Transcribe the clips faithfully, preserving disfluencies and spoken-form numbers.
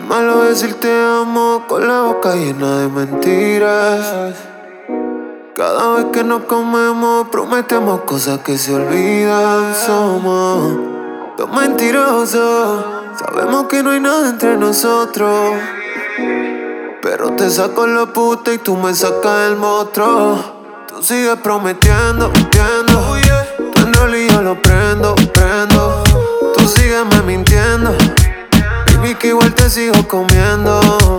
malo decir te amo con la boca llena de mentiras. Cada vez que nos comemos prometemos cosas que se olvidan. Somos dos mentirosos, sabemos que no hay nada entre nosotros, pero te saco la puta y tú me sacas el monstruo. Tú sigues prometiendo, mintiendo. Tú en realidad lo prendo, prendo. Tú sigues me mintiendo, baby, que igual te sigo comiendo.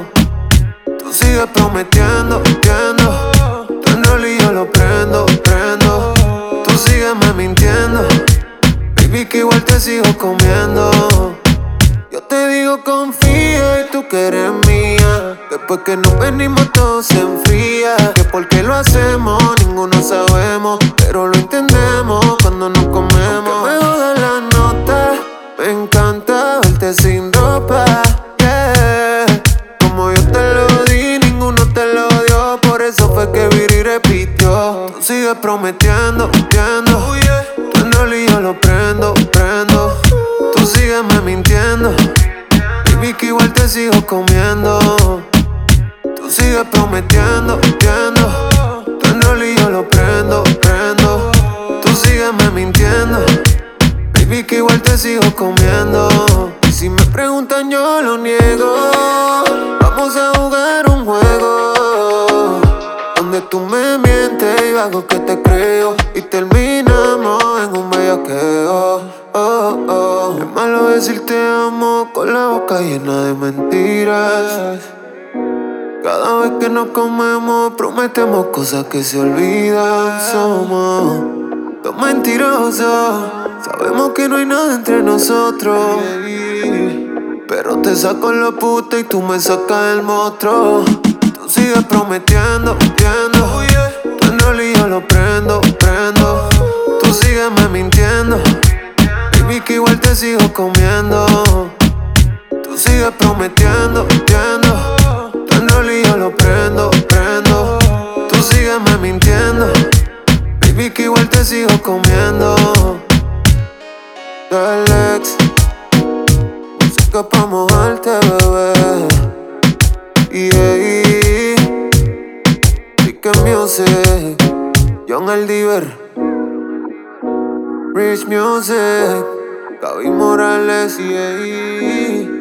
Tú sigues prometiendo, mintiendo. Tú en realidad lo prendo, prendo. Tú sigues me mintiendo, baby, que igual te sigo comiendo. Yo te digo confía y tú que eres mía. Después que nos venimos todo se enfría. Que por qué lo hacemos ninguno sabemos, pero lo entendemos cuando nos comemos. Aunque me jodan las notas, me encanta verte sin ropa, yeah. Como yo te lo di, ninguno te lo dio. Por eso fue que Viri repitió. Tú sigues prometiendo, mintiendo. Tú en realidad lo prendo, prendo. Tú sigues me mintiendo, baby, que igual te sigo comiendo. Tú sigues prometiendo, mintiendo. Tú en realidad lo prendo, prendo. Tú sigues me mintiendo, baby, que igual te sigo comiendo. Y si me preguntan yo lo niego. Vamos a jugar un juego donde tú me mientes y yo hago que te creo, y terminamos en un bellaqueo. Oh, oh. Es malo decir te amo con la boca llena de mentiras. Cada vez que nos comemos prometemos cosas que se olvidan. Somos dos mentirosos, sabemos que no hay nada entre nosotros, pero te saco la puta y tú me sacas el monstruo. Tú sigues prometiendo, mintiendo. Tú en realidad lo prendo, prendo. Tú sigues me mintiendo, baby, que igual te sigo comiendo. Tú sigues prometiendo, mintiendo. Tú en realidad lo prendo, prendo. Tú sigues me mintiendo, baby, que igual te sigo comiendo. Alex, música pa' mojarte, bebé. Yeah, Rick Music, John el Diver, Rich Music, Gaby Morales, yeah.